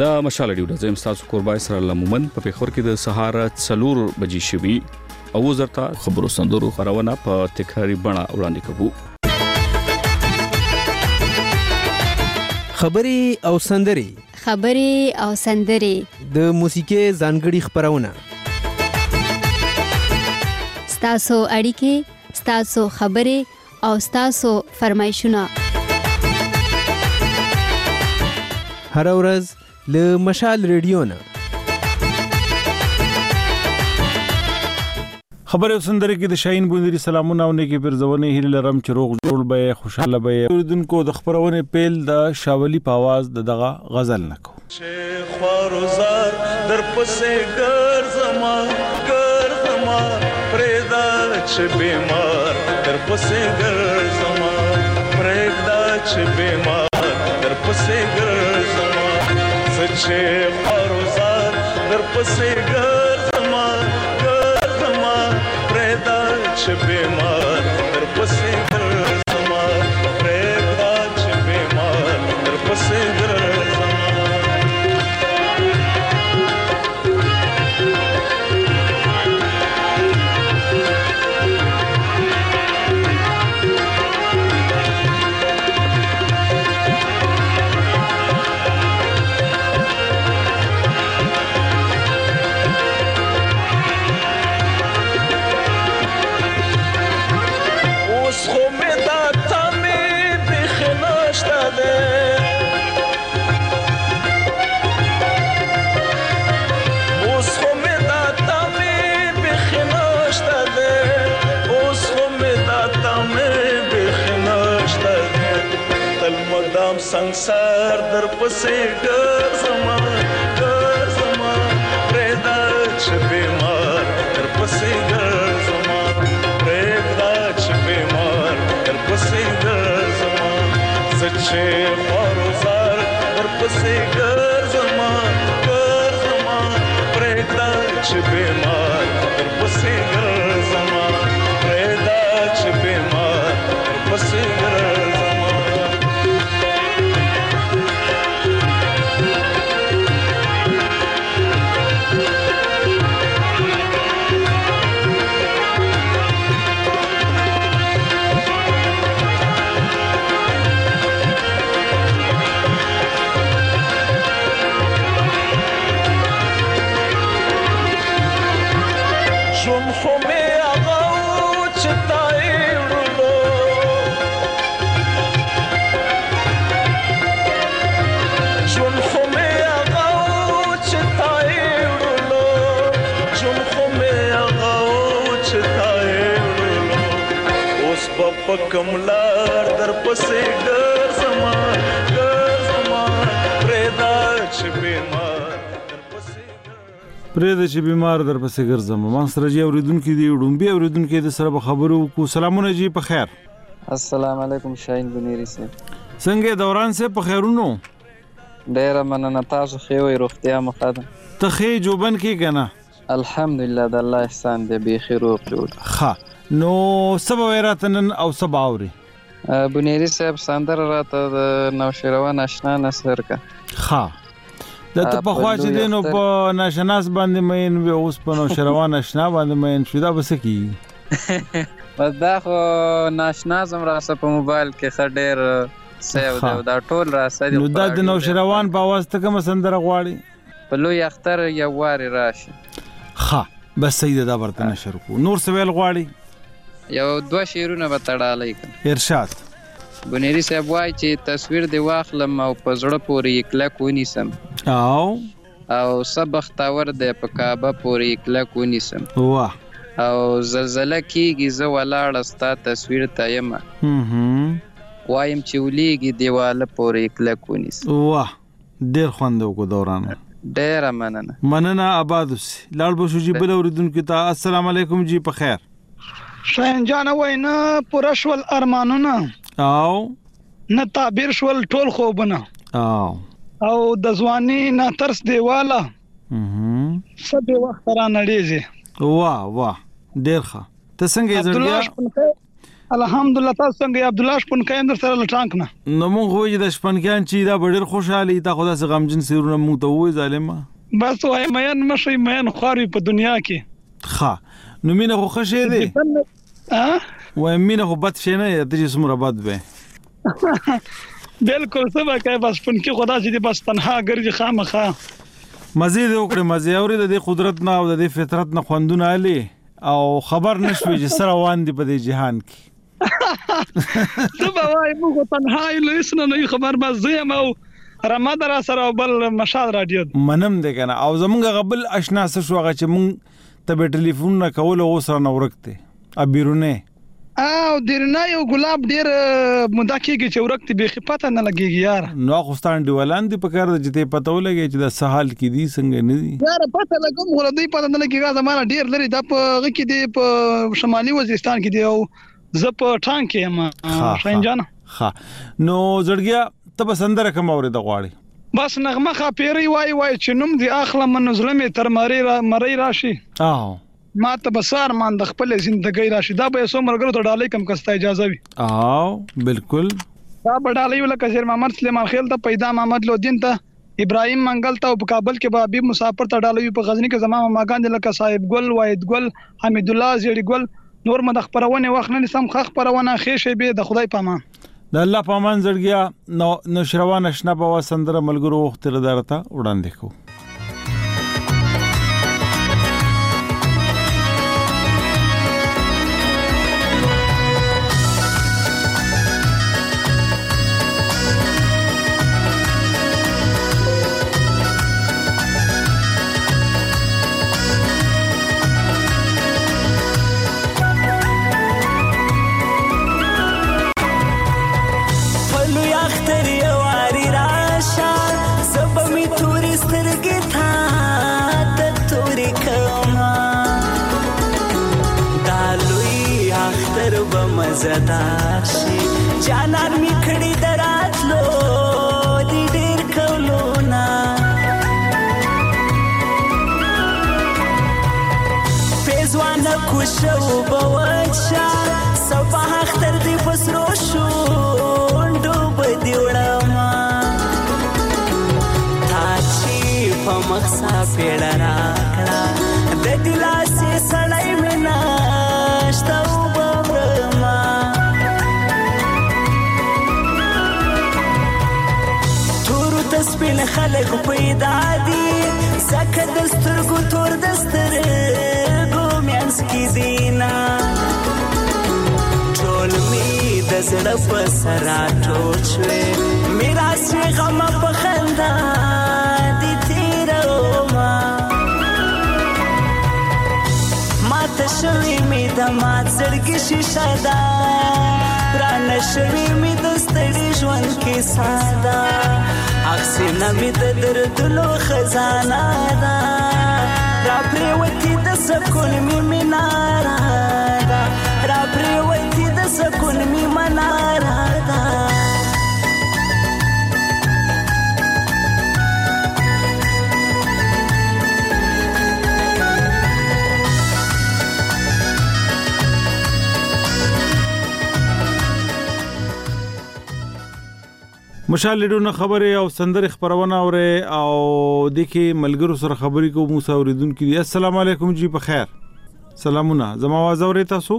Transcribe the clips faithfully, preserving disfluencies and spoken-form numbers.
د مشال ډیو د زم تاسو قربای سره لمومن په پیښور کې د سهار څلور بجې شوي او زرتا خبرو سندرو خبرونه په تکراری بڼه وړاندې کوو. خبري او سندري خبري او سندري د موسیقي ځانګړي خبرونه ستاسو اړیکې ستاسو خبري او ستاسو فرمایشونه هر ورځ له مشال ریډیو نه خبره سندره کې د شاهین بوندری سلامونه او نیکی پرځونه هیله لرم چې روغ جوړ به خوشاله به اوردونکو د خبرونه پیل د شاولی په आवाज د دغه غزل نکو شیخ خواروزار در پسې ګرځما ګرځما پرېدا چې بیمار در پسې ګرځما پرېدا چې بیمار در پسې ګرځما سچې خواروزار در پسې ګرځما ګرځما پرېدا چې بیمار در پسې ګرځما پرېدا چې بیمار در پسې ګرځما संसार दर पसे ګرځما ګرځما پرېدا چې بیمار در پسې ګرځما پرېدا چې بیمار در پسې ګرځما سچې خواروزار در پسې ګرځما ګرځما پرېدا چې بیمار در پسې ګرځما پرېدا چې بیمار در پسې ګرځما کملار در پسې ګرځما ګرځما پرېدا چې بیمار در پسې پرېدا چې بیمار در پسې ګرځما ما سره جی اوریدونکو دی وډمبي اوریدونکو د سره خبرو کو سلامونه جی په خیر السلام علیکم شاهین بنيري سي څنګه دوران سه په خیرونو ډېر مننه تاسو خو یې روغتیا مخاده ته خې جوبن کې کنه الحمدلله د الله احسان دې به خیر او جوړ ها نو سبا وراتنن او سبا اوري بنيري صاحب ساندر راته د نوشروان آشنا نصر کا ها د ته په خوا چې دینو په ناشناس باندې مین و اوس په نوشروان آشنا باندې مین شو دا بس کی بس دا خو ناشنا زم راسه په موبایل کې خډیر سیو دا, دا ټول راسه نو دا د نوشروان په واسطه کوم سندره غواړي په لوی اختر یو واری راشي ها بس سید دا ورته نشر کو نور سویل غواړي یو دوه شیرونه به تړالای کړ ارشاد بنيري صاحب وای چې تصویر دی واخلم او په زړه پورې کله کونی سم او او سبختاور دی په کعبه پورې کله کونی سم واه او زلزلہ کیږي زه ولاړ استا تصویر تایم هم وایم چې ولېږي دیواله پورې کله کونی سم واه ډېر خوندو کو دوران ډېر مننه مننه آباد اوس لاړ بشو جی بل اوریدونکو ته السلام علیکم جی په خیر شاهین جان وینا پرشول ارمانونه او نه تعبیر شول ټول خوبونه او او د ځواني نه ترس دیواله هم سبه وخت را نړیږي واه واه ډېر ښه ته څنګه یې زړګیا الحمدلله. تاسو څنګه عبد الله شپون کایم در سره لټانک نه نو مونږ وایي د شپنکیان چې دا ډېر خوشاله تا خدا سره غمجن سرونه مونږ ته وایي ظالما. بس وای مېن مشي مېن خوري په دنیا کې. ښه نو مینه خو خشه دی. ها وای مینه خو بد شي نه ته چې سمره بد به. بالکل سبا کوي بس شپون کې خدا چې بس تنها ګرځي خامخا. مزید وکړه مزه اوري د قدرت نه او د فطرت نه خوندونه علي او خبر نشوي چې سره وان دي په دې جهان کې. سبا وای موږ تنها لسنه نه خبر ما زم او رمضان سره بل مشال رادیو منم دې کنه او زمونږ غبل آشنا سره شو هغه چې مونږ ته به ټلیفون نه کول او سره نو ورکته ابيرونه او درنه یو ګلاب ډیر مونږه کېږي چې ورکته به خپته نه لګيږي یار. نو خوستان دیولان دي په کار د جته پته ولګي چې د سهال کې دي څنګه نه دي یار پته لګم غو دوی پته نه لګيږي زمانه ډیر لري د په کې دي په شمالي وزیرستان کې دي او ز په ټانک کې ما شینجان. ها نو زړګیا ته بسندره کوم اوري د غواړي بس نغمه خاپيري وای وای چې نوم دی اخله من ظلم تر مری را مری راشي. او ما ته بسار مان د خپل ژوندۍ راشي دا به سو مرګرو ته ډالۍ کم کسته اجازه وي. او بالکل دا بډالۍ ولکه شیر محمد سلیمان خیل ته پیدا محمد لودین ته ابراهيم منګل ته په کابل کې به حبيب مسافر ته ډالۍ په غزنی کې زمام ماګان د لکه صاحب ګل واحد ګل حمید الله زیړی ګل نور مد خبرونه وخت نه سم خ خبرونه خېشه به د خدای پامان د الله پامان زړګیا نو نشروان اشنا په وسندره ملګرو وخت ردارته وړاندې کو. مزدار شي جانان می کړي دراتلو دي ډېر کولونا پېزوانه کوشو بوچا صبح اختر دی پسرو شو ډوب دی وړما تا چې په مخسا پیړه راکړه د دلاسې سړی منا شتو سپین خلق پیدا دي زکه دسترګو تور دسترګو میانس کی دینا ټول می د زړه په سرا ټوچوي میرا سي غم په خندا دي تیرو ما ماته شوي می د مات زړګي شیشه دا رانه شوي می د ستړي ژوند کې ساده اخسینا می د دردلو خزانه دا را پریوتی د سکون می منارا دا را پریوتی د سکون می منارا دا مشال لیدونه خبره او سندره خبرونه اوره او د کې ملګرو سره خبرې کو موسی اوریدونکو دي. السلام علیکم جی په خیر سلامونه زما आवाज اوري تاسو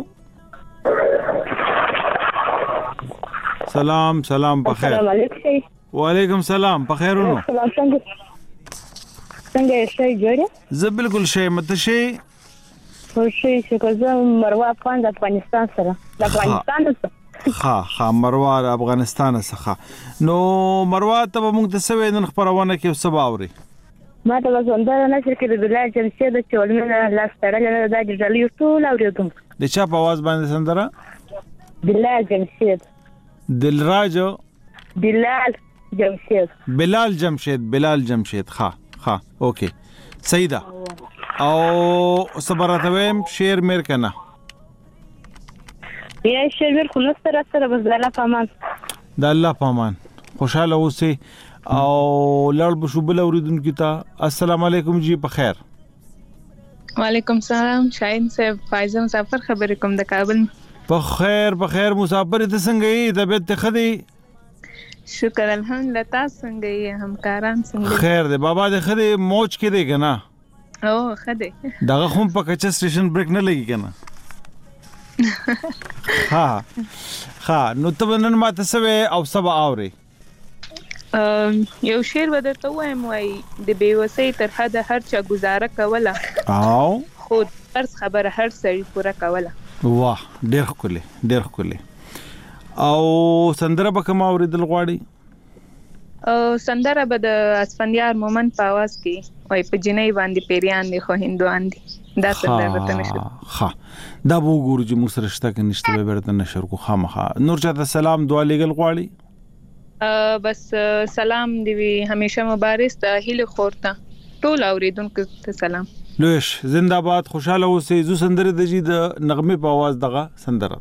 سلام سلام په خیر السلام علیکم وعلیکم سلام په خیرونو څنګه شي جوړه زه بالکل شي مت شي خو شي چې کوم مروه افغان د افغانستان سره د افغانستان سره ها ها مروه افغانستان څخه نو مروه ته موږ د سوي نن خبرونه کې سبا اوري ما ته وزندره نشر کې د بلال جمشید د چولمن لاس تړل د جلي ټول اوریدم د چا په आवाज باندې سندره بلال جمشید دلراج بلال جمشید بلال جمشید بلال جمشید ها ها اوکي سیدا او صبراتویم شیر میر کنه یا شیر خو نو سره سره بس د الله پامان د الله پامان خوشاله اوسئ او لړ بشو بل اوریدونکو ته السلام علیکم جی په خیر وعلیکم السلام شاهین صاحب فایزه مسافر خبرې کوم د کابل په خیر په خیر مسافر ته څنګه یې طبیعت ته ښه دی؟ شکر الحمدلله. تاسو څنګه یې؟ همکاران څنګه؟ خیر دی بابا دې ښه دی؟ موج کې دی که نه؟ او ښه دی. دغه خو هم په کچه سټیشن بریک نه لګي که نه؟ ها ها نو ته به نن ماته څه وې او څه به اورې؟ یو شعر به درته ووایم وایي د بېوسۍ تر حده هر چا ګزاره کوله او خو فرض خبره هر سړي پوره کوله. واه ډېر ښکلی ډېر ښکلی. او سندره به کومه اورېدل غواړې؟ سندره به د اسفندیار مومند په اواز کې وایي په جنۍ باندې پیریان دي خو هندوان دي. دا سندره به ته نشر ښه دا به وګورو چې موږ سره شته که نشته به بیرته نشر کو خامخا. نور چاته سلام دعا لیږل غواړي؟ بس سلام دی وي همیشه مبارز ته هیله خور ته ټول اوریدونکو ته سلام. لوش زنده باد خوشاله اوسئ. زو سندره د جی د نغمه په आवाज دغه سندره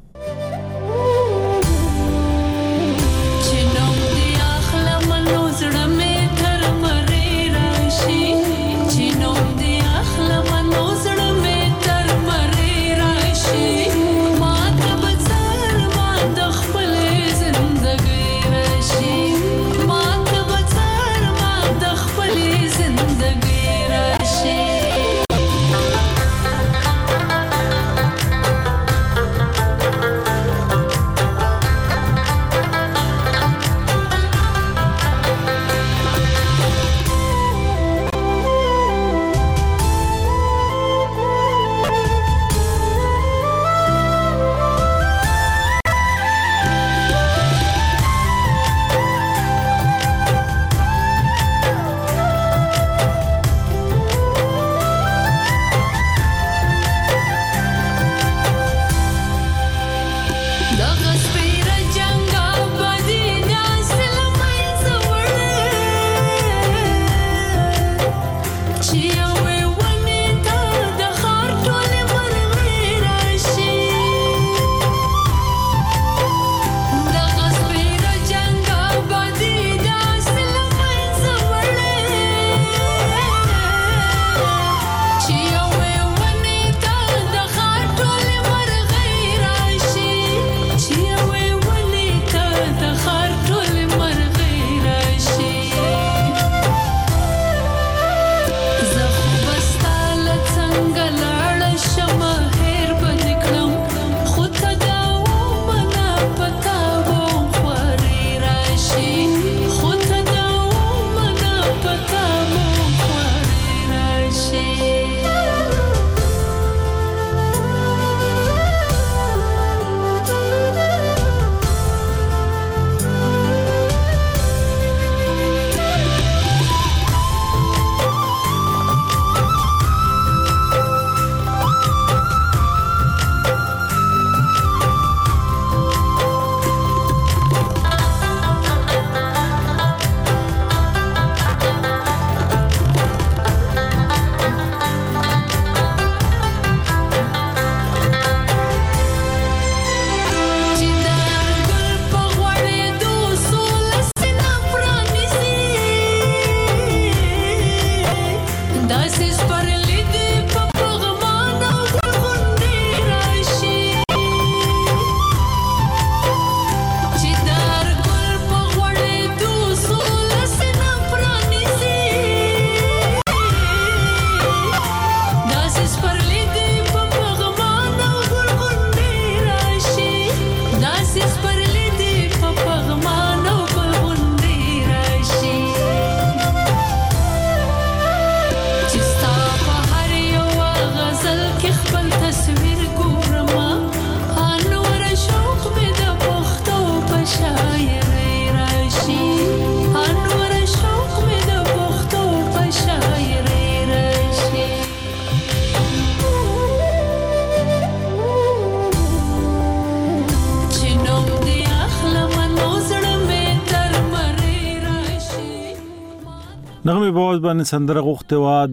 نغمه په आवाज باندې سندره غوښته و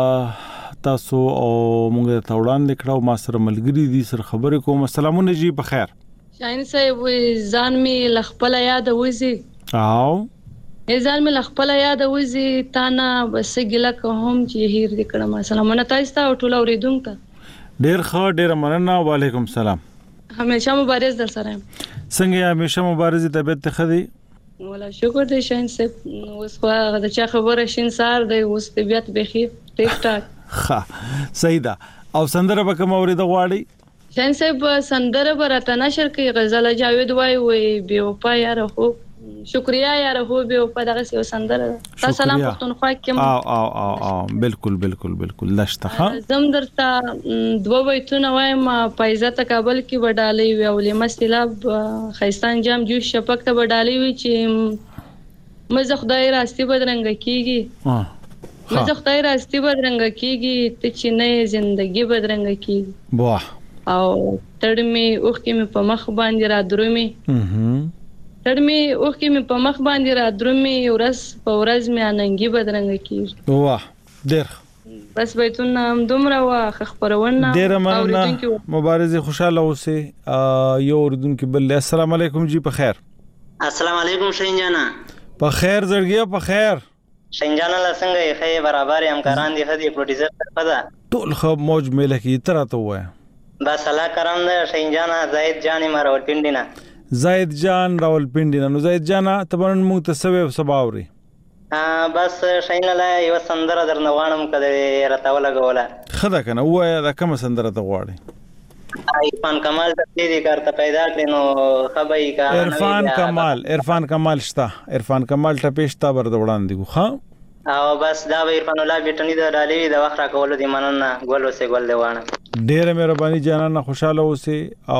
د تاسو او موږ ته وړاندې کړو. ما سره ملګری دي سره خبرې کوم. السلام علیکم. په خیر شاین صاحب ځان می لخپل یاد وځي او ځان می لخپل یاد وځي تا نه بس ګله کوم چې هیر دې کړم. السلام علیکم تاسو ته ټول اوریدونکو ته ډیر ښه ډیر مننه. وعلیکم السلام. همیشه مبارز در سره څنګه همیشه مبارزه طبيعت ته خدي ولا شکر دې شاین صاحب اوس خو هغه چا خبره شین سار دی اوس طبيعت بخیر ټیک ټاک ها صحیح ده او سندره به کوم اورید غواړي شاین صاحب سندره برته نشر کوي غزل جاوید وای وای بي وفا یاره خو شکریا یاره هو به په دغه سیو سندره تاسو سلام پښتونخوا کې او او او او بالکل بالکل بالکل لشتخه زم درته دوه بیتونه وایم په عزت کابل کې وډالې وی او لمستلاب خیستان جام جوش شپک ته وډالې وی چې مزه خدای راستی بدرنګ کیږي مزه خدای راستی بدرنګ کیږي ته چې نه ژوندۍ بدرنګ کیږي واه او تړمي اوخ کې مې په مخ باندې را درومي تړمي اوخ کې مې په مخ باندې را درومي ورس په ورځ مې اننګي بدرنګ کیږي واه ډېر بس بیتونه هم دومره واخ خبرونه ډېر مننه مبارزه خوشاله اوسه یو اوردونکو بل السلام علیکم جی په خیر السلام علیکم شین جانا په خیر زړګیا په خیر شین جانا لسنګ یې خې برابر همکاران دي هدي پروډوسر پدا ټول خو موج مله کی ترته وای بس الله کرام ده شین جانا زاید جانی مارول پینډینا زاید جان راولپنډی نو زاید جان ته باندې موږ ته سبب سباوري ا بس شین لا یو سندره درنوانم کده راتاو لګوله خدا کنه وای دا کوم سندره ته غواړي عرفان کمال ته دې کارته پیدا کړنو خبري کا عرفان کمال عرفان کمال شتا عرفان کمال ته پېشتا بر دوړان دی خو او بس دا عرفان الله بیٹنی دا ډالې د وخت را کول دي مننه ګل وسه ګل دیوانه ډېر مهرباني جانانه خوشاله اوسه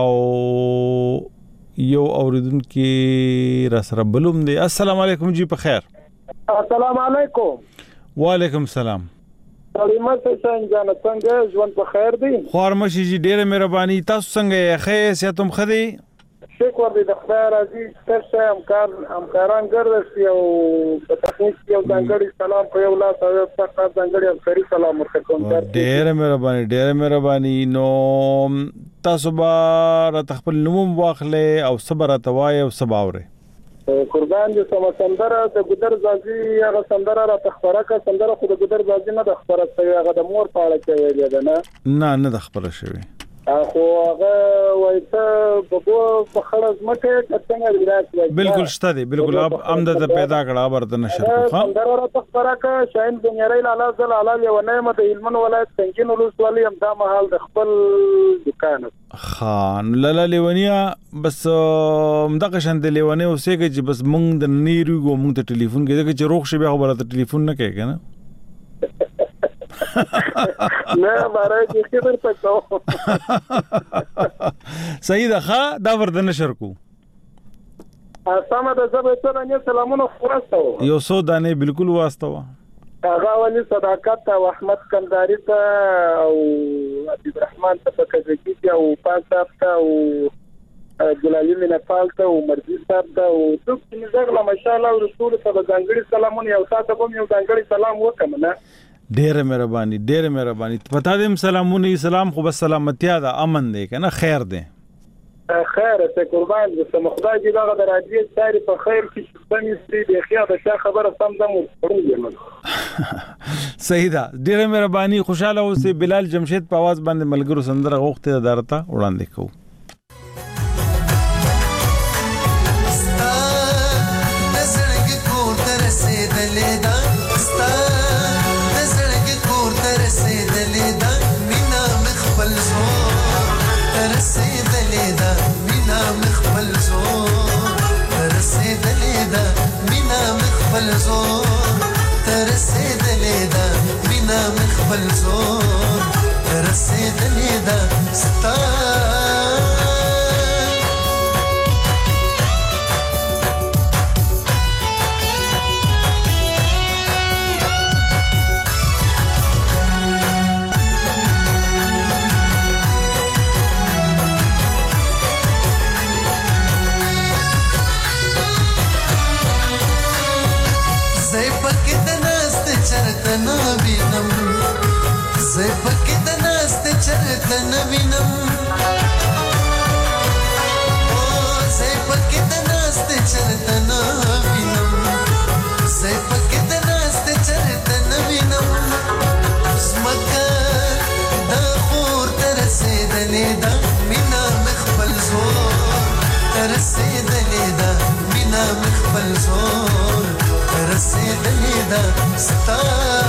او یو اوریدونکو را سره بلوم دی السلام علیکم جی په خیر السلام علیکم وعلیکم السلام سلامت شین جان څنګه ژوند په خیر دی خورمشي جی ډېر مهرباني تاسو څنګه یې خې سیاتم خدي شکر دې د خدای راضي ستاسو همکار همکاران ګرځي او په تخنیک یو ځانګړي سلام په یو لاس او په خاص ځانګړي همکاري سلام ورکوم ډېر مهرباني ډېر مهرباني نو تاسو به تخپل نوم واخلې او صبر توای او سباوره قربان دې سم سندره د ګدر زازي هغه سندره را تخبره کا سندره خو د ګدر زازي نه د خبره کوي هغه د مور په اړه کوي دی نه نه نه د خبره شوی خو هغه وایته بګو په خړز مکه څنګه راځي بالکل شته دی بالکل اب امدد پیدا کړه برته نشر کو خام سندره را تخبره کا شاین دنیاري لاله زل علاله و نعمه د علمن ولایت څنګه نورس والی هم دا محل د خپل دکان خان لاله لیونیا بس مدغه شند لیونه اوسېږي چې بس مونږ د نیروګو مونږ ته ټلیفون کې چې روغ شي به خبره ته ټلیفون نه کوي کنه نه ماره کې خبر پکاو صحیح ده ښه دا ورته نشر کو اسامه د زبې ته نه سلامونه خلاصو یو سو دانه بالکل واسطه هغه ولي صداقت او احمد کنداری ته او عبد الرحمن ته پکې او پاساب ته او جلالی منفال ته او مرزي صاحب ته او څوک چې زغله ماشاءالله او رسول ته ځانګړي سلامونه یو تاسو کوم یو ځانګړي سلام وکم نه ډېر مهرباني ډېر مهرباني پتا دې سلامونه سلام خو بس سلامتیا ده امن دی کنه خیر دی خیر ته قربان دې سم خدای دې دا د راځي ساري په خیر کې څنګه ستې د خیر د شا خبره سم دمو صحیح ده ډېر مهرباني خوشاله اوسه بلال جمشید په आवाज باندې ملګرو سندره غوښته درته وړاندې کوو زور رسیدلې ده ستا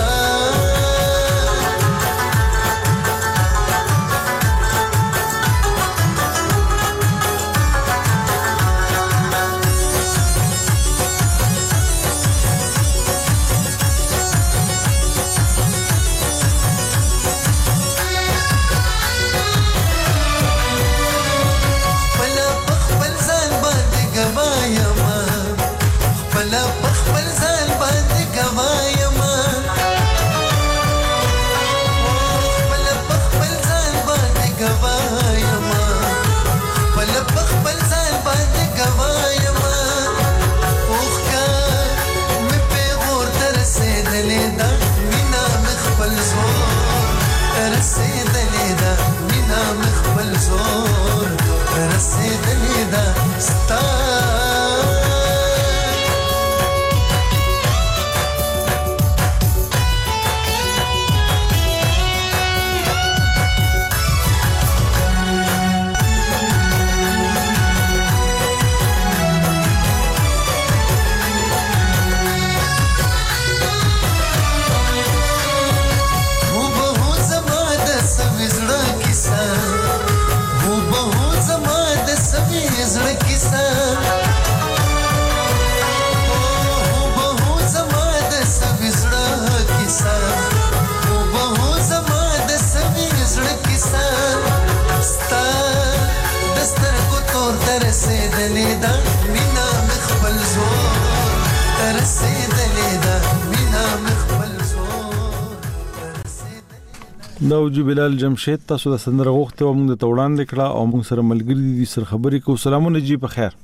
دا وجو بلال جمشید تاسو د سندره غوښته او موږ د توړان لیکړه او موږ سره ملګری دي سر خبرې کو سلامونه جی په خیر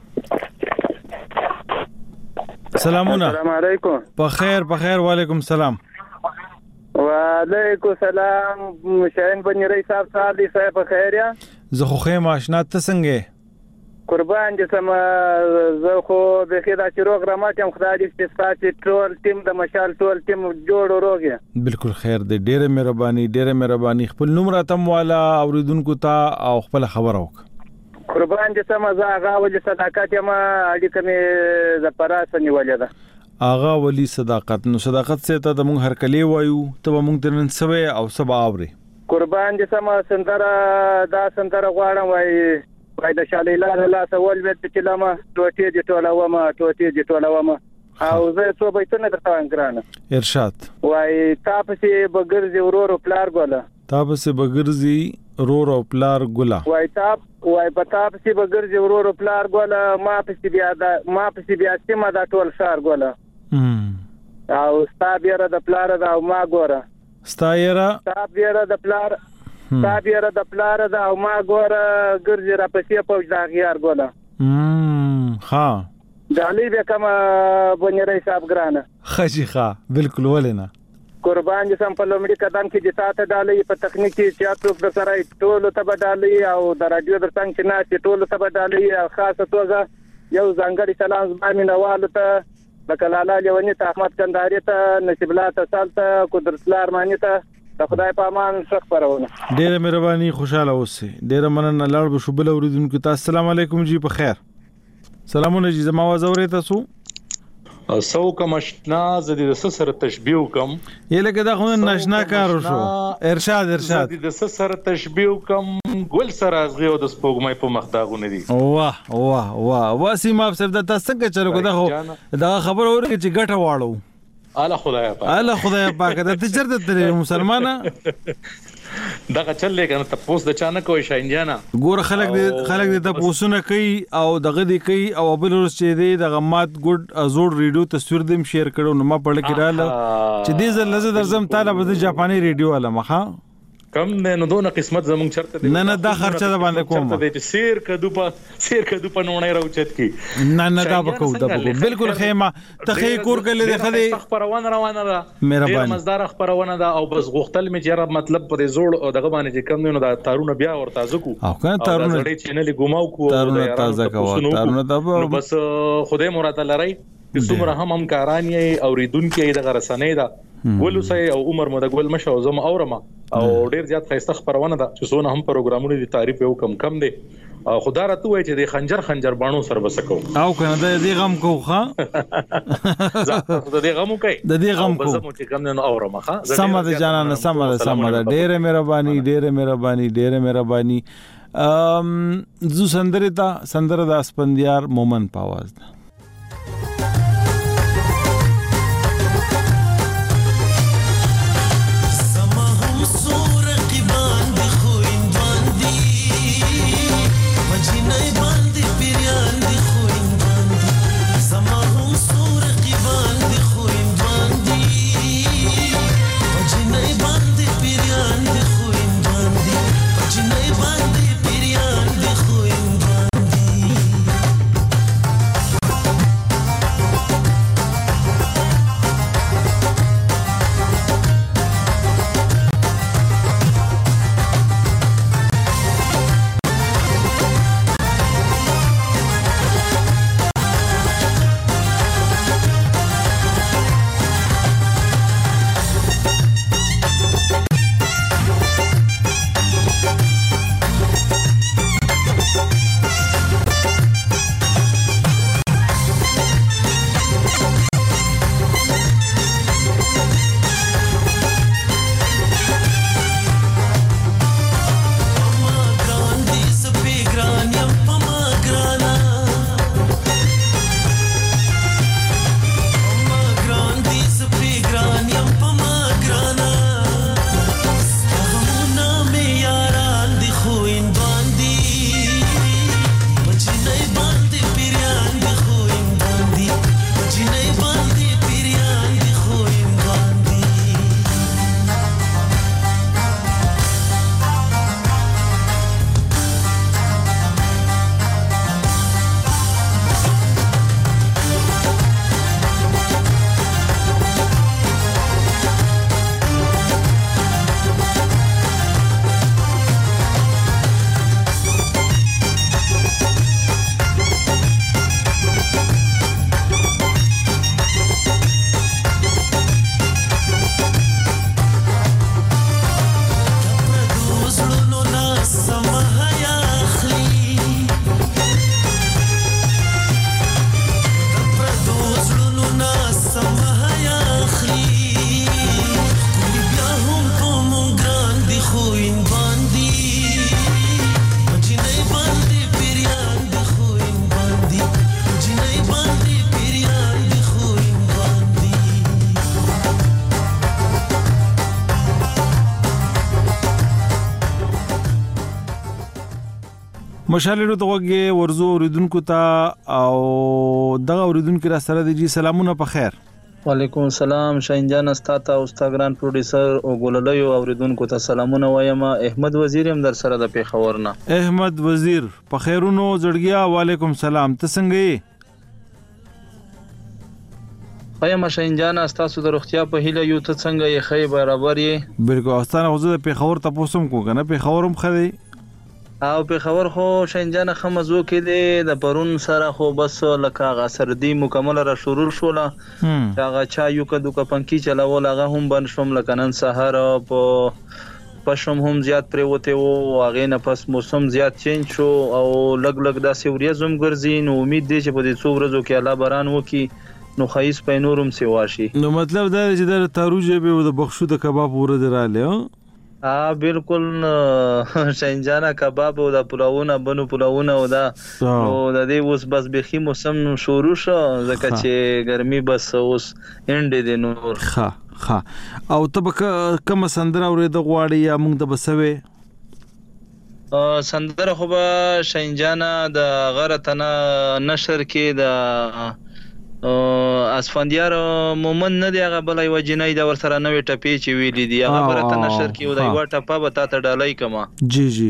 سلامونه السلام علیکم په خیر په خیر وعلیکم السلام وعلیکم السلام شاهین بن رئیس صاحب صاحب صاحب په خیر یا زه خو خې ماشنا ته څنګه قربان دې سم زه خو به خدا چې روغ رمات هم خدای دې ستاسو ټول ټیم د مشال ټول ټیم جوړ روغه بالکل خیر دې ډېره مهرباني ډېره مهرباني خپل نوم راتم والا اوریدونکو ته او خپل خبر اوک قربان دې سم زه هغه ولې صداقت یم اړیکه مې ز پراسه نیولې ده اغا ولی صداقت نو صداقت څه ته د مونږ هر کلی وایو ته مونږ ترن سوي او سبا اوري قربان دې سم سندره دا سندره غواړم وای وای د شالې لاره لا سوال وت چې لمه ټوټې دي ټوله ومه ټوټې دي ټوله ومه او زه څو بیتونه درته انګرانه ارشاد وای تاسو بغرزي ورور پلار ګوله تاسو بغرزي ورور پلار ګوله وای تاسو وای په تاسو بغرزي ورور پلار ګوله ما پسې بیا دا ما پسې بیا سیمه دا ټول شهر ګوله او ستا بیره د پلار دا او ما ګوره ستا یره ستا بیره د پلار تا بیره د پلار دا او ما ګوره ګرځي را پسې پوج دا غیار ګوله ام ها دالي به کما بنيري صاحب ګرانه خجي ښا بالکل ولنه قربان دې سم په لومړي قدم کې د تاسو دالي په تخنیکی چې تاسو د سره ټول ته بدالي او د رادیو د څنګه چې نه ټول ته بدالي خاصه توګه یو ځانګړي سلام زمامي نواله ته لکلاله لونی ته احمد کنداري ته نصیب الله ته سالته قدرت الله ارماني ته خدای په امان شخ پرونه ډېر مهرباني خوشاله اوسئ ډېر مننه لاړ به شو بل اوریدونکو ته السلام علیکم جی په خیر سلامونه جی زما आवाज اورئ تاسو سو کوم آشنا زدي د سره تشبيه کوم یله کدا خو ناشنا کار شو ارشاد ارشاد زدي د سره تشبيه کوم ګل سره ازغه او د سپوږمۍ په مخداغونه دي واه واه واه واسیم افسر د تاسو څنګه چلو کدا خو دا خبر اورئ چې ګټه واړو الله خدای پاک الله خدای پاک د تجربه تر مسلمانانه دغه چلې کنه تاسو د چانه کوی شاینجانا ګور خلک دې خلک دې تاسو نه کوي او دغه دې کوي او بل ورځ چې دې دغه مات ګډ ازور ریډیو تصویر دې شیر کړو نو ما پړ کې رااله چې دې زل لزه درزم تعالی به جاپانی ریډیو والا مخه کم نه نو دونه قسمت زمونږ چرته دي نه نه دا خرچه ده باندې کوم چرته دې سیر کدو په سیر کدو په نونې راوچت کی نه نه دا بکو دا بکو بالکل خیمه ته کور کله دې خدي خبرونه روانه ده مهرباني مزدار خبرونه ده او بس غختل می جره مطلب پر زوړ او دغه باندې چې کم نه دا تارونه بیا ورته ځکو او کنه تارونه دې چینل ګماو کو تارونه تازه کوه تارونه دا بس خدای مراد لري څومره هم هم کارانی اوریدونکو دغه رسنۍ ده ګول سي او عمر مو د ګول مشه زم اورما او ډیر زیات خسته خبرونه ده چې څونه هم پروګرامونه دي تعریف یو کم کم دي خدا راته وای چې د خنجر خنجر باڼو سر بسکو او کنه د دې غم کو ښا د دې غم کوي د دې غم کو بزمو چې کوم نه اورم ښا سم ده جانانه سم ده سم ده ډېره مهرباني ډېره مهرباني ډېره مهرباني ام زو سندره دا سندره د اسپندیار مومن په आवाज ده مشالې ته وګه ورزو اوریدونکو ته او دغه اوریدونکو را سره دي سلامونه په خیر وعلیکم السلام شاهین جان استاتا او استاګران پروډوسر او ګوللیو اوریدونکو ته سلامونه وایم احمد وزیر هم در سره د پیښور نه احمد وزیر په خیرونو زړګیا وعلیکم سلام ته څنګه یې وایم شاهین جان استاسو د روغتیا په هیله یو ته څنګه یې خی برابر یې بالکل استانه خو د پیښور ته پوسم کو کنه پیښور هم خدي او په خبر خو شینجان خمزو کې دی د پرون سره خو بس لکه غا سردی مکمل را شروع شوله هغه چا یو کدو کپنکی چلاول هغه هم بن شوم لکه نن سحر په پښم هم زیات پریوته او هغه نه پس موسم زیات چینج شو او لګ لګ داسې وریزم ګرځي نو امید دی چې په دې څو ورځو کې الله باران وکي نو خیس په نورم سی واشي نو مطلب دا چې د تاروجه به د بخښو د کباب ورته رااله ها بالکل شینجانا کباب او د پلاوونه بنو پلاوونه او دا او د دې اوس بس بخي موسم شروع شو ځکه چې ګرمي بس اوس اند دي نور ها ها او تبک کوم سندره اورې د غواړي یا موږ د بسوي سندره خو به شینجانا د غرتنه نشر کې د اسفندیار مومن نه دی هغه بلای وجنای دا ور سره نوې ټپی چې ویلې دی هغه برته نشر کې ودای وا ټپه به تا ته ډالای کما جی جی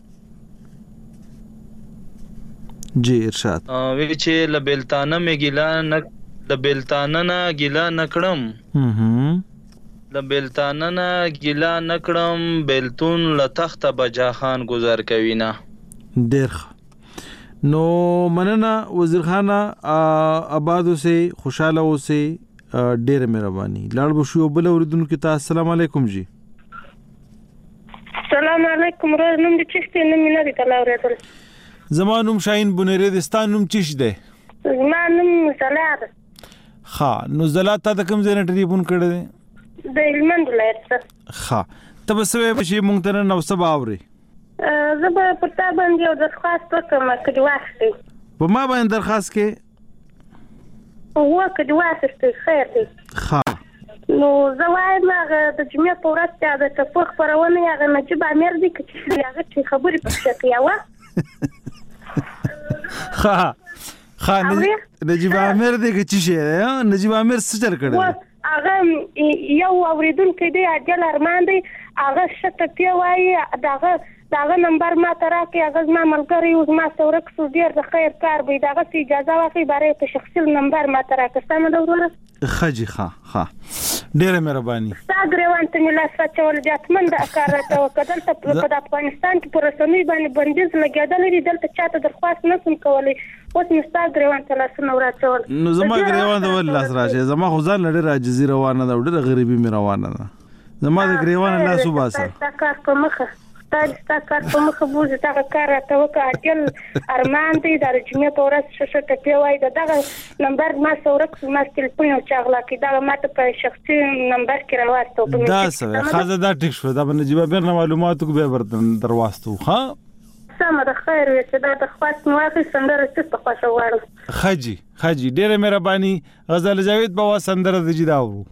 جی ارشاد وی چې لبلتانه مې ګیلا نه لبلتانه نه ګیلا نکړم هم لبلتانه نه ګیلا نکړم بلتون لتخت بجا خان گذر کوینا ډیر نو مننه وزیر خان آباد اوسئ خوشاله اوسئ ډېر مهرباني لاړ بشو بل اوریدونکو ته السلام علیکم جی السلام علیکم روز نوم دې چشتي نوم نه دی تلا اوریدل زما نوم شاهین بنيري د ستا نوم چیش دی؟ زما نوم زلار. ښه نو زلا تا د کوم ځای نه ټلیفون کړی دی؟ د هلمند ولایت څخه. ښه ته به څه وایې چې موږ ته نن او څه به اورې؟ زه به پر تا باندې یو درخواست وکړم که دې واخلې. په ما باندې درخواست کې؟ هو که دې واخیستې خیر دی. ښه نو زه وایم هغه د جمعې په ورځ چې هغه ټپو خپرونه هغه نجیب امیر دی که چې هغه چې خبرې پکښې کوي وه ښه ښه نجیب امیر دی که چې شی دی نجیب امیر څه چل کړی دی؟ هغه یو اورېدونکی دی عادل ارمان دی هغه ښه ټپې وایي د هغه د هغه نمبر ما ته راکړي هغه زما ملګری و زما څه ورک شو ډېر د خیر کار به وي د هغسې اجازه واخلئ باره یې په شخصي نمبر ما ته راکړه سمه ده وروره ښه جي ښه ښه ډېره مهرباني ستا ګرېوان ته مې لاس واچول جاتمن دا کار راته وکړه دلته په د افغانستان کې په رسنیو باندې بندیز لګېدلی دي دلته چاته درخواست نه شم کولی اوس مې ستا ګرېوان ته لاسونه وراچول نو زما ګرېوان ته ولې لاس راچوې زما خو ځان له ډېره عاجزي روانه ده او ډېره غریبي مې روانه ده زما د ګرېوانه لاس وباسه ستا کار په مخه ستا کار په مخه بوځي دغه کار راته وکړه عادل ارمان دی دا د جمعې په ورځ ښه ښه ټپې وایي د دغه نمبر ما څه ورک شو ما تلیفون یو چا غلا کړي دغه ما ته په شخصي نمبر کې راواستو دا څه ښځه دا ټیک شوه دا به نجیب امیر نه معلوماتو بیا ورته درواستو ښه سمه ده خیر وي چې دا درخواست مې واخلي سندره چېرته خوښه غواړم ښه جي ښه جي ډېره مهرباني غزل جاوید بابا سندره د جي دا اورو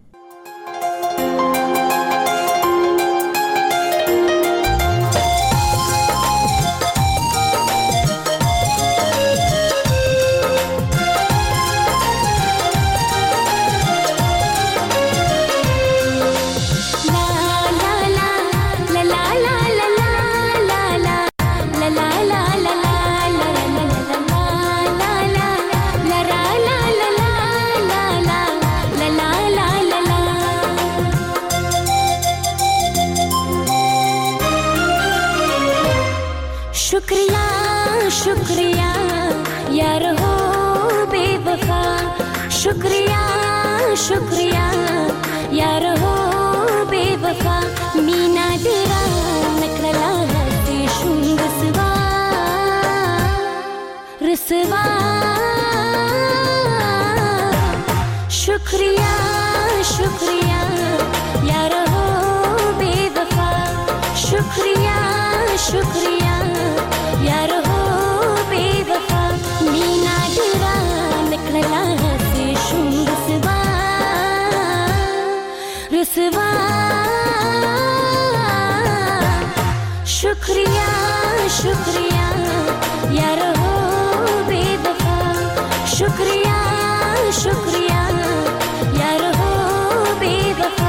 शुक्रिया शुक्रिया यार हो बेवफा शुक्रिया शुक्रिया यार हो बेवफा मीना तेरा नकला हते शुंग रसवा रसवा शुक्रिया शुक्रिया यार हो बेवफा शुक्रिया शुक्रिया यार हो बेवफा मीना तेरा निकला हंसे शुंग रसवा रसवा शुक्रिया शुक्रिया यार हो बेवफा शुक्रिया शुक्रिया यार हो बेवफा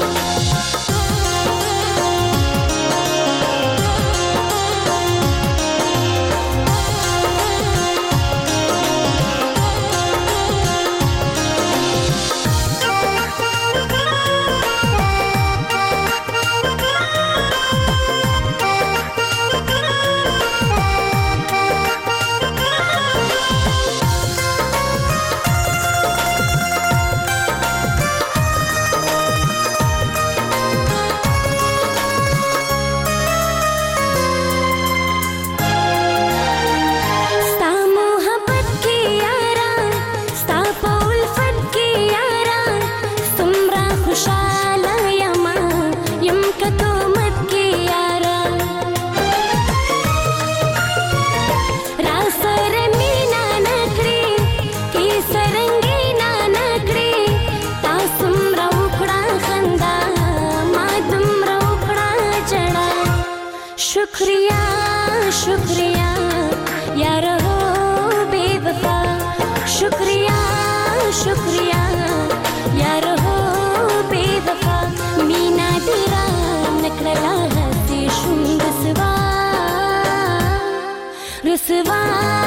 शुक्रिया शुक्रिया यार हो बेवफा शुक्रिया शुक्रिया यार हो बेवफा मीना तेरा नकला हंसे शुंग रसवा रसवा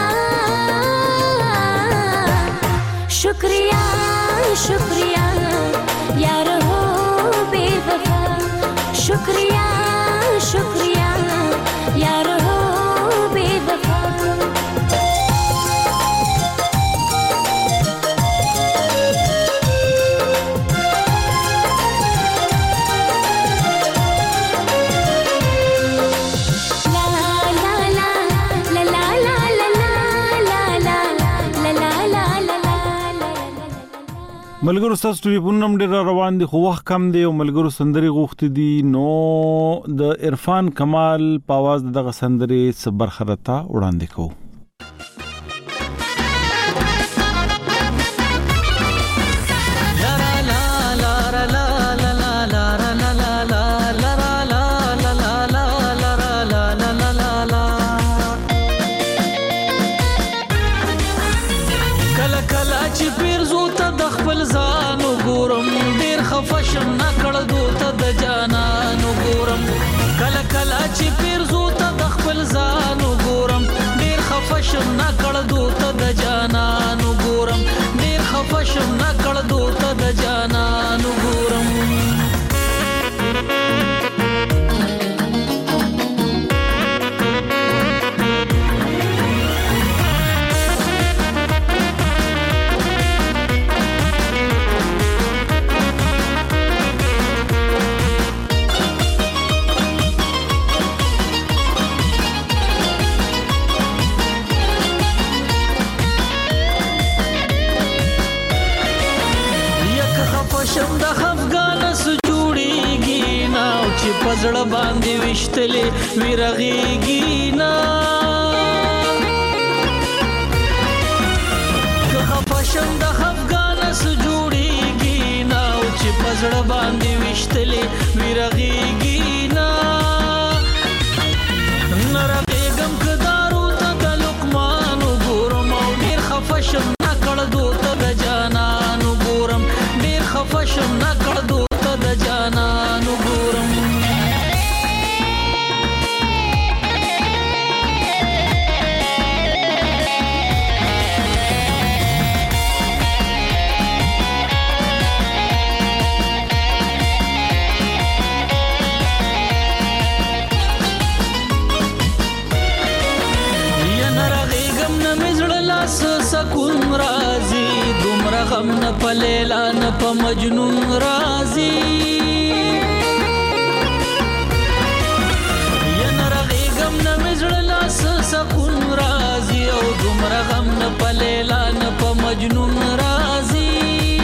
शुक्रिया शुक्रिया यार हो बेवफा शुक्रिया शुक्रिया यार हो बेवफा ला ला ला ला ला ला ملګرو تاسو ټلیفون نم ډیر روان دي خو وخت کم دی او ملګرو سندري غوښتي دي نو د عرفان کمال په आवाज دغه سندري صبر خرتا وړاندې کوو فشم نکړ دوته د جانانو ګورم کله کله چې پیرزو ته د خپل ځانو ګورم ډیر خفشم نکړ دوته د جانانو ګورم ډیر خفشم نکړ دوته د جانانو ګورم پزړه باندې وشتلې ویرغېږي نا که خفشم د خفګانه سو جوړېږي نا او چې پزړه باندې وشتلې ویرغېږي نا نرغېږم که دارو ته د لقمانو ګورم او ډېر خفشم نکړ دوته د جانانو ګورم ډېر خفشم نکړ دوته د جانانو ګورم سکون رازي دومره غم نه په لیلا نه په مجنون رازي یا نرغېږم نه مې زړه لاس سکون رازي او دومره غم نه په لیلا نه په مجنون رازي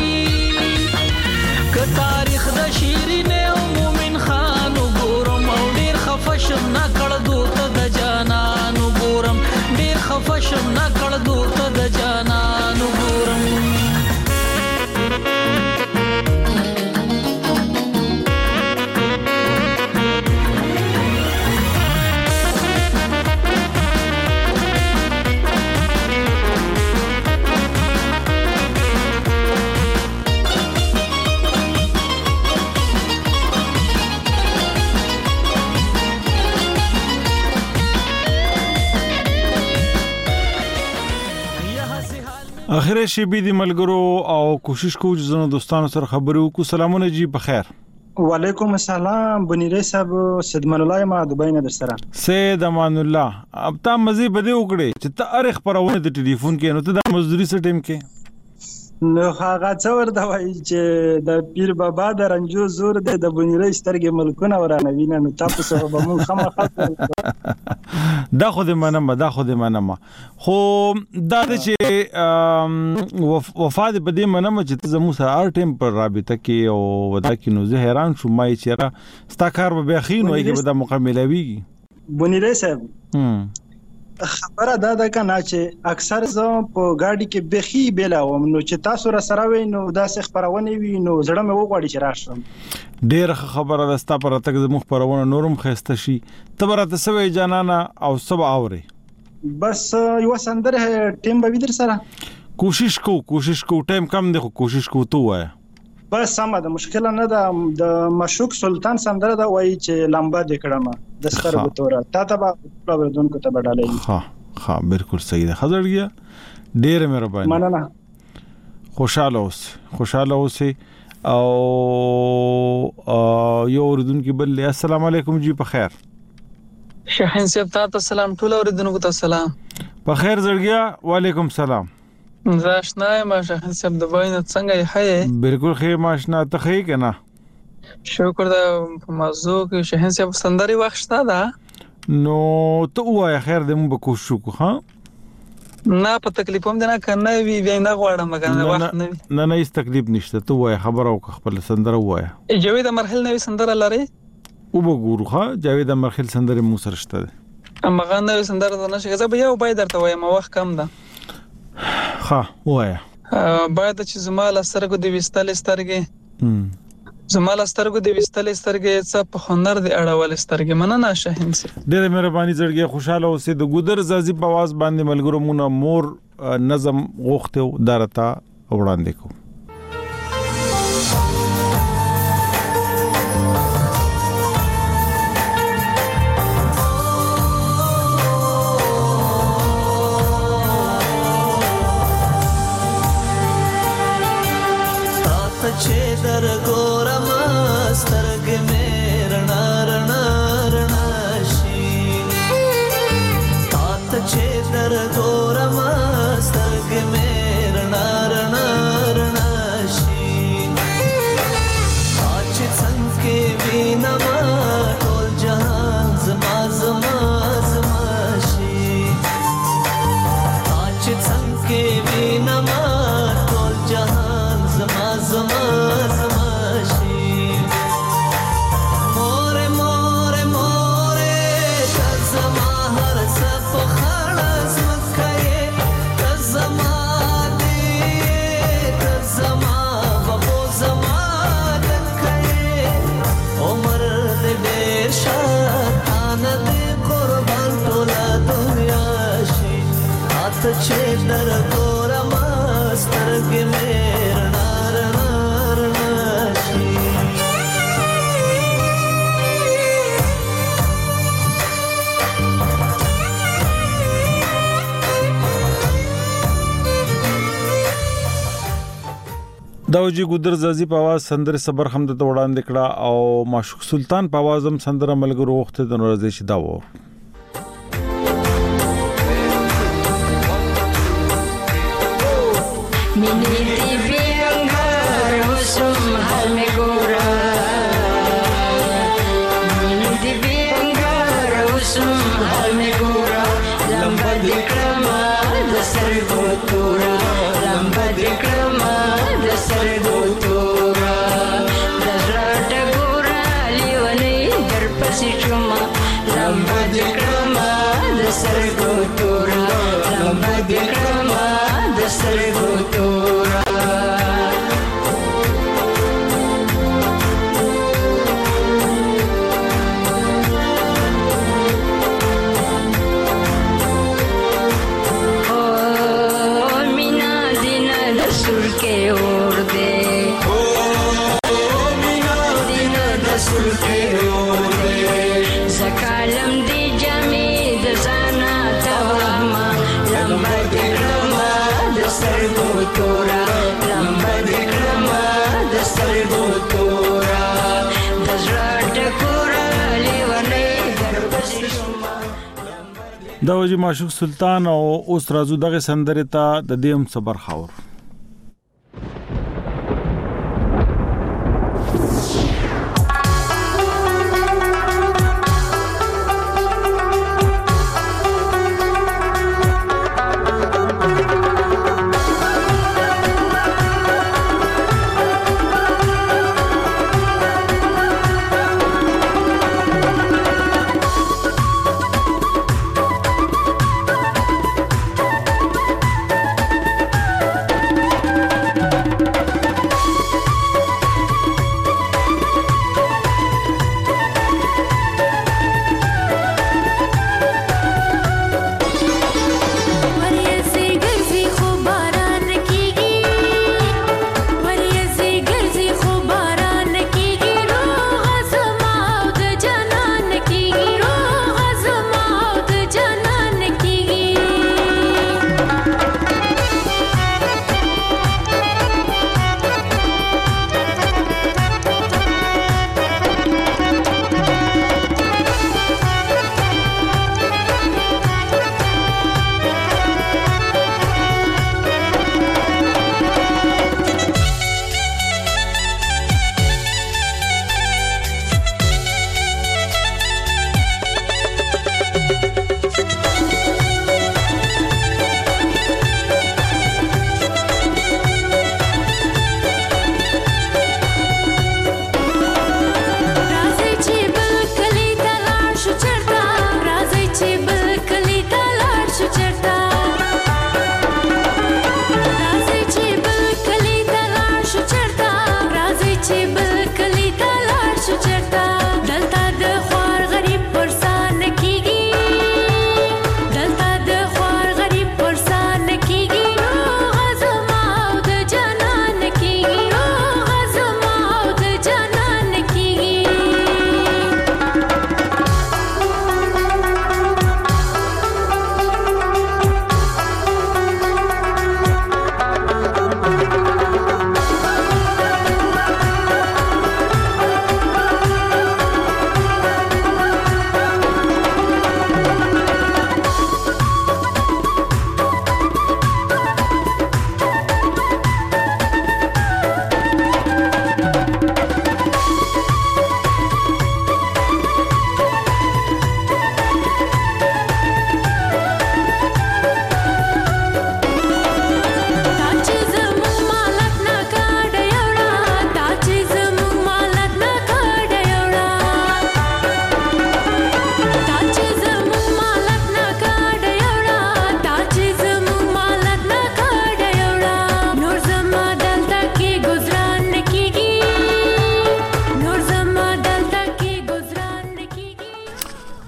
که تاریخ د شیرین او مومن خان ګورم او ډېر خفشم نکړ دوته د جانانو ګورم ډېر خفشم نکړ دوته د جانانو ګورم اخر شي بي دي ملګرو او کوشش کوو چې زنه دوستانو سره خبرو کو سلامونه جی بخیر وعلیکم السلام بنيري صاحب سید من الله ما دبي نه درسره سید امان الله اب تا مزي بده وکړي چې ته ارخ پرونه د ټلیفون کې نو ته د مزدوري سره ټیم کې نو هغه څور دا وایي چې د پیر بابا د رنجو زور دی د بنيري سترګې ملکونه ورانه ویني نو تاسو به مون خامخا دا خو دې منم دا خو دې منم خو دا چې وفاد په دې منم چې ته زموږ سره هر ټیم پر رابطه کې او ودا کې نو زه حیران شوم ما چې را ستا کار به بخینو کې به د مکملوي بنيري صاحب خبره دا ده کنه چې اکثر زه په ګاډي کې بخي بیلاوم نو چې تاسو را سره وي نو دا څه خبرونه وي نو زړه مې وغواړي چې راشم ډېر خبره ده ستا پر تک د مخ پرونه نورم خسته شي تبرته سوي جانانا او سبا اوري بس یو سندره ټیم به در سره کوشش کو کوشش کو ټیم کم دی خو کوشش کو تو وای بس سم ده مشکل نه ده د مشوق سلطان سندره دا وایي چې لمبا د کړم د سترګو تور تا ته به اوریدونکو ته بدلای ها ها بالکل صحیح ده حضرت گیا ډېر مهرباني مننه خوشاله اوس خوشاله اوس او یو اوریدونکو بل السلام علیکم جی په خیر شاهین صاحب تاسو سلام ټول اوریدونکو ته سلام په خیر زړګیا وعلیکم السلام زاشنا ما شاهین صاحب د باینه څنګه یې بالکل خیر ماشنا ته خیر کنه شکر دا موضوع کې شاهین صاحب سندري وخت دا نو ته وای خیر دې مو به کوشش وکړو ها نه په تکلیف هم نه کنه وی وی نه غواړم کنه وخت نه نه نه هیڅ تکلیف نشته ته وای خبر او خپل سندره وای جاوید مرحل نوې سندره لري او وګورو ها جاوید مرحل سندره مو سره شته اما غان نوې سندره نه شي زه به یو باید درته وایم وخت کم ده ها وای باید چې زمال سترګو دی وستل سترګې زمال سترګو دی وستل سترګې څه په هنر دی اړول سترګې مننه شاهین سي ډېر مهرباني زړګي خوشاله اوسې د ګودر زازي په आवाज باندې ملګرو مونږه مور نظم غوښته درتا وړاندې کو چې در ګورم سترګې مې رڼا رڼا رڼا شي تاته چې در ګورم سترګې مې رڼا رڼا رڼا شي چې څنګه وینم ټول جهان زما زما زما شي چې څنګه وینم ټول جهان زما زما زما شي مور مور مور تزما هر صف خلاص مکه تزما دې تزما بابو زما دکه عمر دې ډېر شان دې قربان ټول دنیا شي هات چې در ګورم سترګې مې داوجی ګودر زازي په आवाज سندره صبر حمد ته وړاندې کړه او معشوق سلطان په आवाज هم سندره ملګرو وخت د نورزي شدا وو مینې دې بیانګار وسم حال می ګورا مینې دې بیانګار وسم حال می ګورا لمبا دې کړما د سرګو تورا لمبا دې کړما د سرګو تورا د زړه ګورا لیونې در پسې شوما لمبا دې کړما د سرګو تورا لمبا دې کړما د سرګو تورا زکالم دی جمی د زانا توما لمبا دی کرما د سرګو تورا لمبا دی کرما د سرګو تورا د زړه ټکورا لیونې در پسې شوما داوجی معشوق سلطان او اوس راځو دغه سندره ته د دیم صبر خاور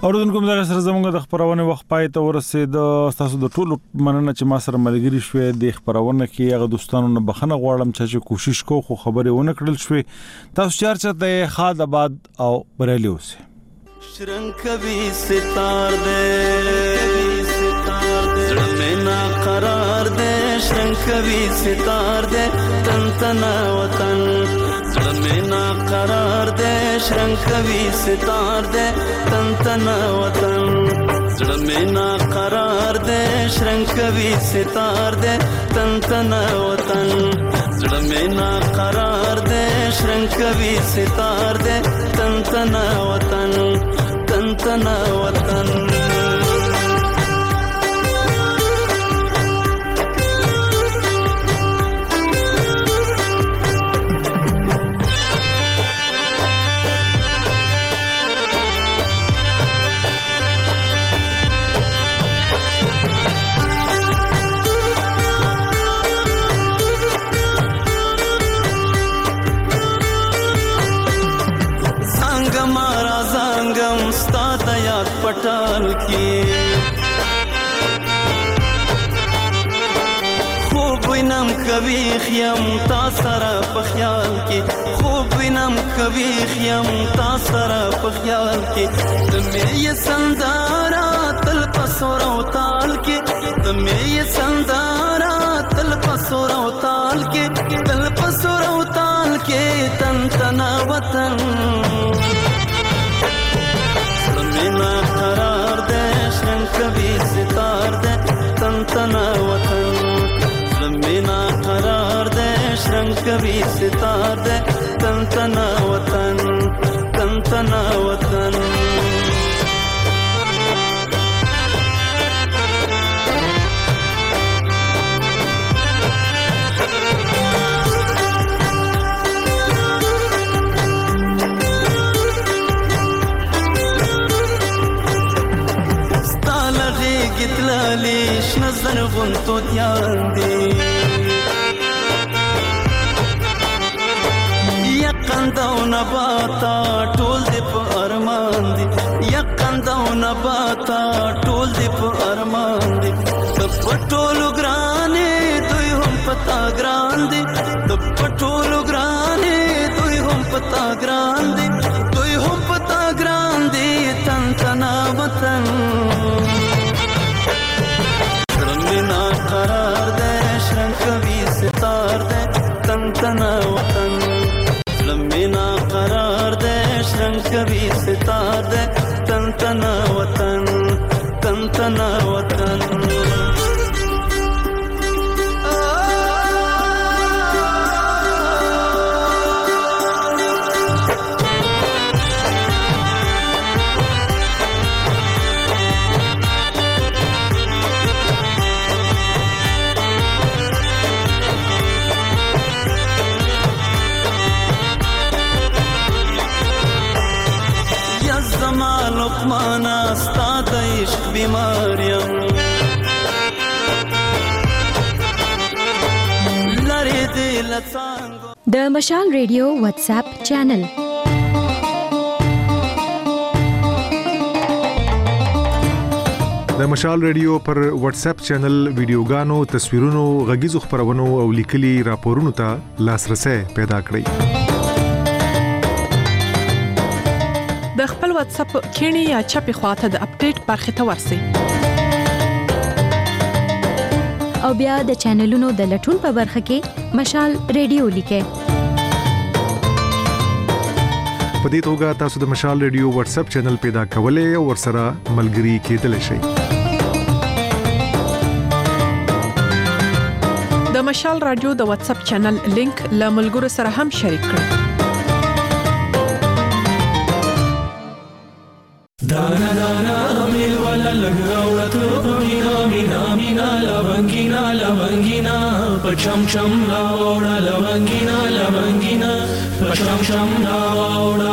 اوردونکو مدار سره زموږ د خبرونه وخت پای ته ورسید. تاسو د ټولو مننه چې ما سره ملګری شوې د خبرونه کې هغه دوستانو نه بخنه غواړم چې کوشش کو خو خبره ونه کړل شوې. تاسو چارچته خاد آباد او بریلی اوسه. شرنگ کبھی ستار دے زړه مې نا قرار دے شرنگ کبھی ستار دے تن تنا وطن زړه مې نا قرار دے شرنگ کبھی ستار دے تن تنا وطن زړه مې نا قرار دے شرنگ کبھی ستار دے تن تنا وطن زړه مې نا قرار دے شرنگ کبھی ستار دے تن تنا وطن تن تنا وطن पटाल की खूब विनम कभी खियम तासरा पख्याल की खूब विनम कभी खियम तासरा पख्याल की तुम्हें ये संदारा तल पसोरा ताल की तुम्हें ये संदारा तल पसोरा ताल के तल पसोरा ताल के तन तना वतन ना करार दे शरंग कभी सितार दे तन तना वतन ज़मीना करार दे शरंग कभी सितार दे तन तना वतन तन तना वतन گتلالیش نظر غنتو دیان دی یقنده و نباتا ټول دی په ارمان دی یقنده و نباتا ټول دی په ارمان دی د پټولو ګرانې دوی هم پتا ګران دی د پټولو ګرانې دوی هم پتا ګران دی دوی هم پتا ګران دی تن تنا وطن ना करार दे शरंग कभी सितार दे तन तना वतन लम्बी ना करार दे शरंग कभी सितार दे तन तना वतन तन तना वतन لقمانا استاد عشق بیماریم لری دل څنګه د مشال ریډیو واتس اپ چینل د مشال ریډیو پر واتس اپ چینل ویډیوګانو تصویرونو غږیزو خبرونو او لیکلي راپورونو ته لاسرسي پیدا کړئ. د خپل واتس اپ کینی یا چپی خواته د اپډیټ برخه ته ورسی او بیا د چینلونو د لټون په برخه کې مشال ریډیو لیکه. په دې توګه تاسو د مشال ریډیو واتس اپ چینل پیدا کولای او ورسره ملګري کېدلی شئ. د مشال رادیو د واتس اپ چینل لینک له ملګرو سره هم شریک کړئ. دانا دانا مل والا لگاوڑا تو مینا مینا مینا لونگینا لونگینا پچم چم لاوڑا لونگینا لونگینا پچم چم لاوڑا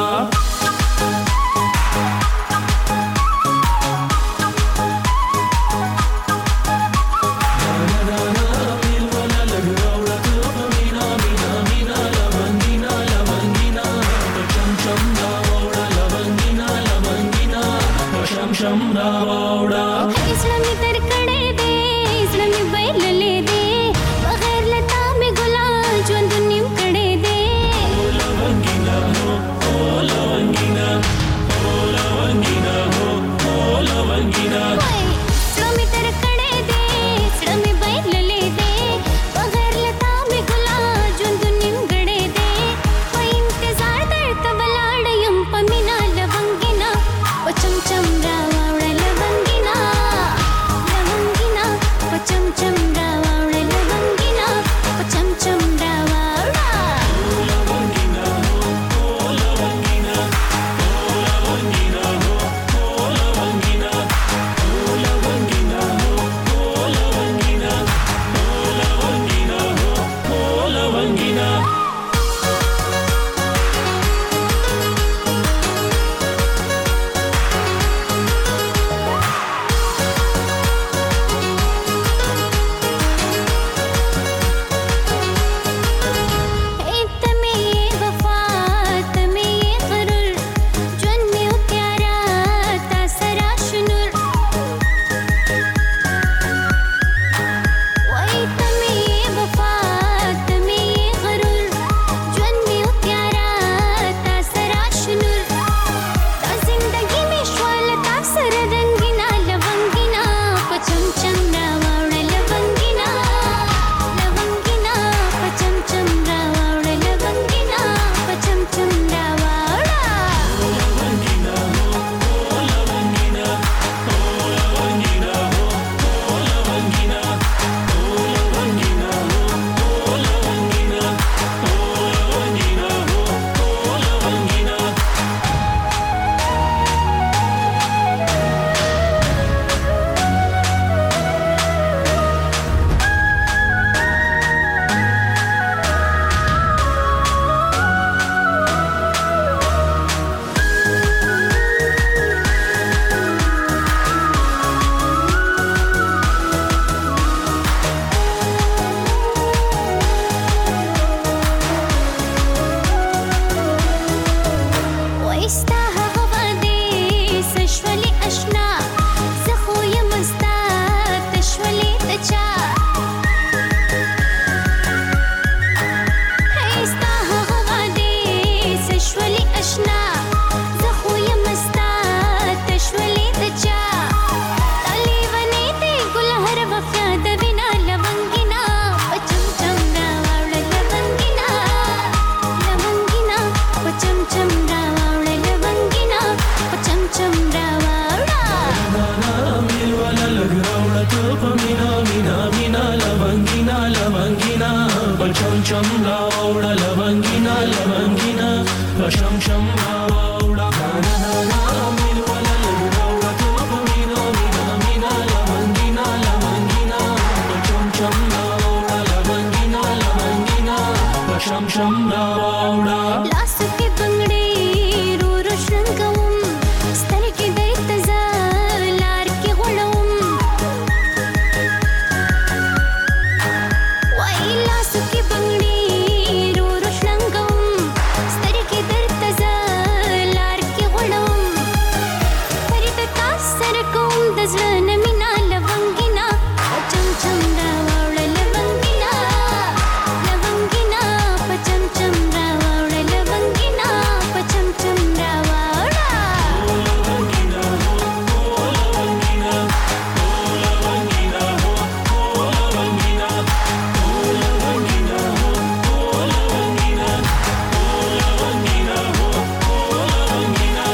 ته په مینا مینا مینا لونګینا لونګینا بچم چم راوړه لونګینا لونګینا بشم شم راوړه نا نا نا مين ولا لوړه ته په مینا مینا مینا لونګینا لونګینا بچم چم راوړه لونګینا لونګینا بشم شم راوړه لاس کې بنگړې رو روشن کوم ستر کې د انتظار لار کې غړوم وای لاس کې بنگړې رو روشن کوم ستر کې د انتظار لار کې غړوم پرې ته تاسو کوم د ځنه مینا لونګینا چم چم دا وړل لونګینا لونګینا پچم چم را وړل لونګینا پچم چم را وړا لونګینا لونګینا لونګینا لونګینا لونګینا لونګینا لونګینا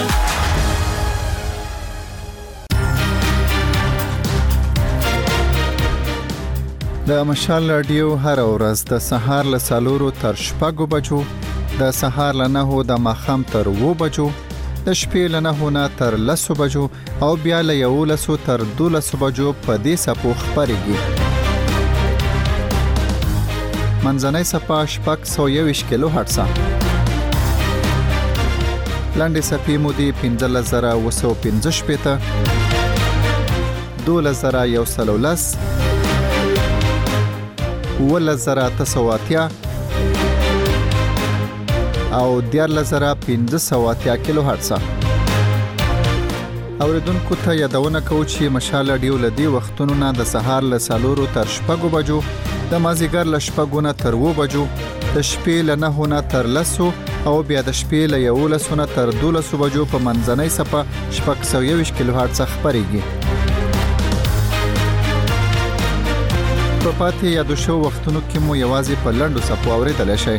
د مشال رادیو هر ورځ د سهار له سالورو تر شپږو بجو د سهار له نهو د ماښام تر اوو بجو د شپې له نهو نه تر لسو بجو او بیا له یولسو تر دولسو بجو په دې څپو خپرېږي. منځنۍ څپه شپږ سوه یوویشت کیلو هرټزه، لنډې څپې مو دي پنځلس زره اوه سوه پنځه شپېته، دولس زره یو سل او لس، اوولس زره اته سوه اتیا او دیارلس زره پنځه سوه اتیا کیلو هرټزه. اوریدونکو ته یادونه کوو چې مشال رادیو له دې وختونو نه د سهار له څلورو تر شپږو بجو، د مازدیګر له شپږو نه تر اوو بجو، د شپې له نهو نه تر لسو او بیا د شپې له یولسو نه تر دولسو بجو په منځنۍ څپه شپږ سوه یوویشت کیلو هرټزه خپرېږي. په پاتې یادو شو وختونو کې مو یوازې په لنډو څپو اورېدلی شئ.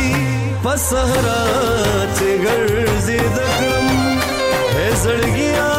صحرا چې ګرځي د کړم هې زړګیا